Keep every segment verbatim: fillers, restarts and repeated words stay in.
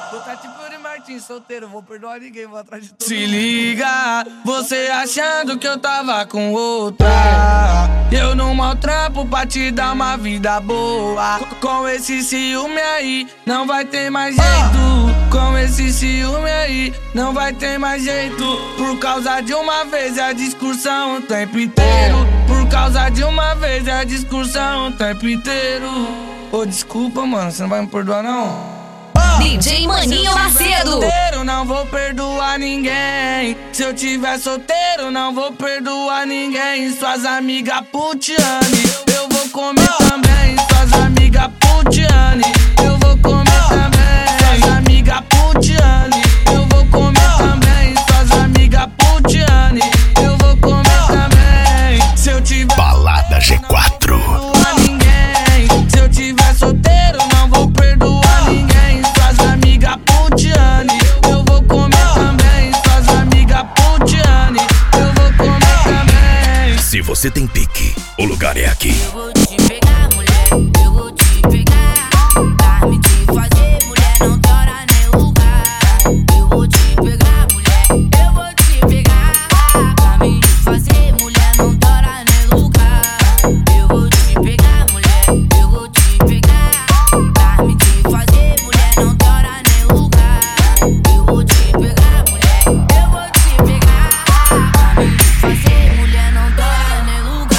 Tô tá tipo Yuri Martins, solteiro, vou perdoar ninguém, vou atrás de todo Se mundo. liga, você achando que eu tava com outra. Eu não maltrapo pra te dar uma vida boa. Com esse ciúme aí, não vai ter mais jeito. Com esse ciúme aí, não vai ter mais jeito. Por causa de uma vez é a discussão o tempo inteiro. Por causa de uma vez é a discussão o tempo inteiro. Ô, desculpa, mano, você não vai me perdoar, não? D J Maninho Macedo. Solteiro, não vou perdoar ninguém. Se eu tiver solteiro, não vou perdoar ninguém. Suas amigas putiane, eu vou comer também. Suas amigas putiane, eu vou comer também. Suas amigas putiane, eu vou comer também. Suas amigas putiane, eu vou comer também. Se eu tiver Balada G quatro. ninguém. Se eu tiver solteiro, não vou perdoar ninguém. Suas amigas putiane, eu vou comer também. Suas amigas putiane, eu vou comer também. Se você tem pique, o lugar é aqui. Eu vou te pegar, mulher, eu vou te pegar. Pra me te fazer, mulher, não tem hora nem lugar. Eu vou te pegar, mulher, eu vou te pegar. Pra me te fazer, mulher, não tem hora nem lugar. Eu vou te pegar, mulher, eu vou te pegar. Pra me te fazer, mulher, não tem hora nem lugar. Eu vou te pegar, mulher, eu vou te pegar. Pra me te fazer, mulher, não tem hora nem lugar.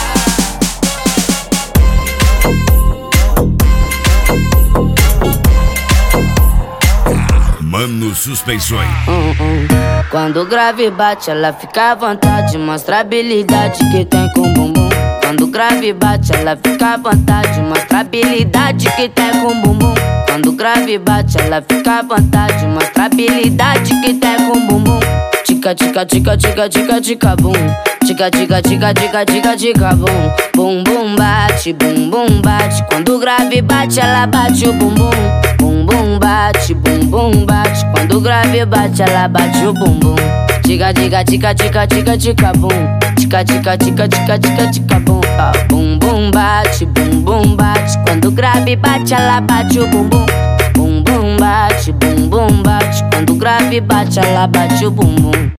Mano Suspeições. Hum, hum. Quando o grave bate, ela fica à vontade. Mostra a habilidade que tem com o bumbum. Quando o grave bate, ela fica à vontade. Mostra a habilidade que tem com o bumbum. Quando o grave bate, ela fica à vontade. Mostra a habilidade que tem com o bumbum. Tica, tica, tica, tica, tica, tica, bum. Tica, tica, tica, tica, tica, tica, bum. Bum, bum, bate, bum, bum, bate. Quando o grave bate, ela bate o bumbum. Bum, bum, bate, bum, bum, bate. Quando o grave bate, ela bate o bumbum. Tica, tica, tica, tica, tica, tica, bum. Tica, tica, tica, tica, tica, tica, bum. Ah, bum, bum, bate, bum, bum, bate. Quando o grave bate, ela bate o bumbum. Bum, bum, bate, bum, bum, bate. Quando o grave bate, ela bate o bumbum.